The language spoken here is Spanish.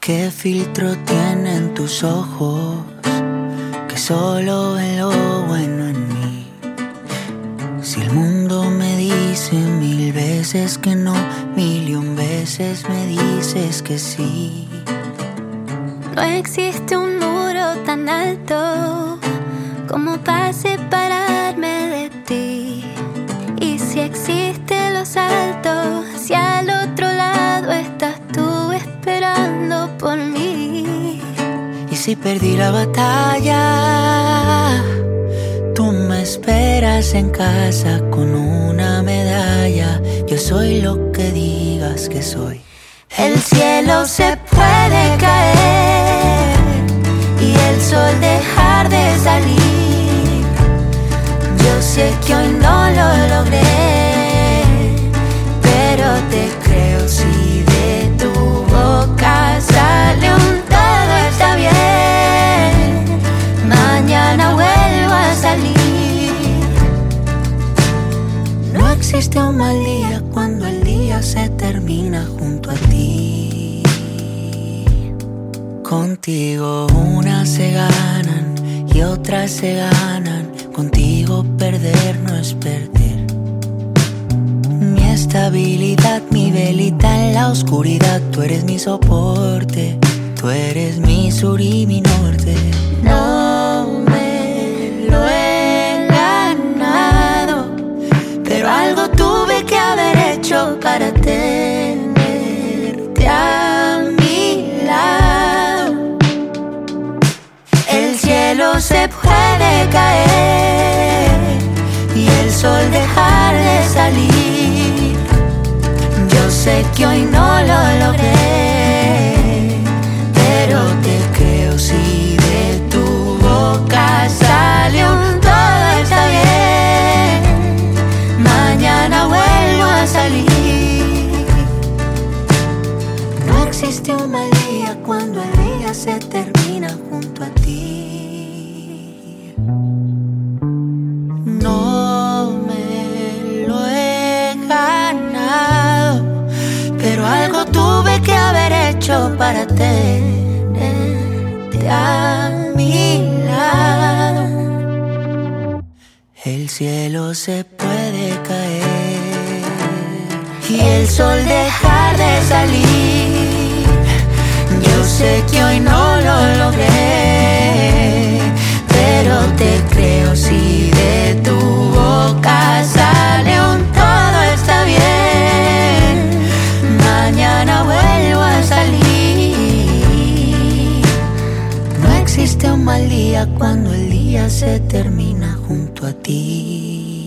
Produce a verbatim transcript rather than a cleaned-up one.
¿Qué filtro tienen tus ojos que solo ven lo bueno en mí? Si el mundo me dice mil veces que no, mil y un veces me dices que sí. No existe un muro tan alto como para separarme de ti. Y si existen los saltos, si al otro lado estás tú esperando por mí. Y si perdí la batalla, tú me esperas en casa con una medalla. Yo soy lo que digas que soy. El cielo se puede caer y el sol dejar de salir. Yo sé que hoy no lo logré, pero te creo si de tu boca sale un todo está bien. Mañana vuelvo a salir. No existe un mal día cuando el día se termina junto a ti. Contigo unas se ganan y otras se ganan. Contigo perder no es perder. Mi estabilidad, mi velita en la oscuridad. Tú eres mi soporte, tú eres mi sur y mi norte. No me lo he ganado, pero algo tuve que haber hecho para tenerte a mi lado. El cielo se puede caer y el sol dejar de salir. Yo sé que hoy no lo logré, pero te creo si de tu boca sale un todo está bien. Mañana vuelvo a salir. No existe un mal día cuando el día se termina junto a ti. No me lo he ganado, pero algo tuve que haber hecho para tenerte a mi lado. El cielo se puede caer y el sol dejar de salir. Yo sé que hoy no lo logré, pero te creo si de tu boca sale un todo está bien. Mañana vuelvo a salir. No existe un mal día cuando el día se termina junto a ti.